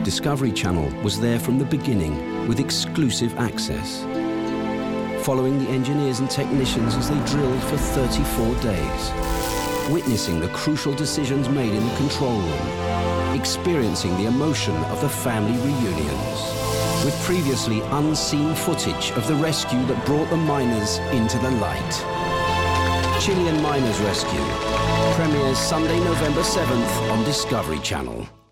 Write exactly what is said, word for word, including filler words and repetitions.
Discovery Channel was there from the beginning with exclusive access. Following the engineers and technicians as they drilled for thirty-four days. Witnessing the crucial decisions made in the control room. Experiencing the emotion of the family reunions. With previously unseen footage of the rescue that brought the miners into the light. Chilean Miners Rescue premieres Sunday, November seventh on Discovery Channel.